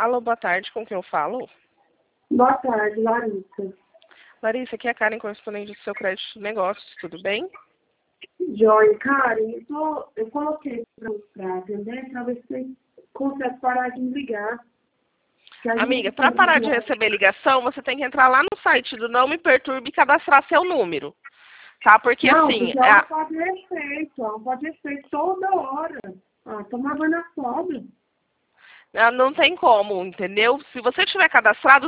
Alô, boa tarde, com quem eu falo? Boa tarde, Larissa. Larissa, aqui é a Karen, correspondente do seu crédito de negócios, tudo bem? Joia, Karen, eu coloquei pra atender pra ver se você consegue parar de me ligar. Que a Amiga, gente para tem parar que de ligar. receber ligação, você tem que entrar lá no site do Não Me Perturbe e cadastrar seu número, tá? Porque Não, assim, porque ela pode efeito, ela pode efeito toda hora. Ah, toma banho na sobra. não tem como, entendeu? Se você tiver cadastrado,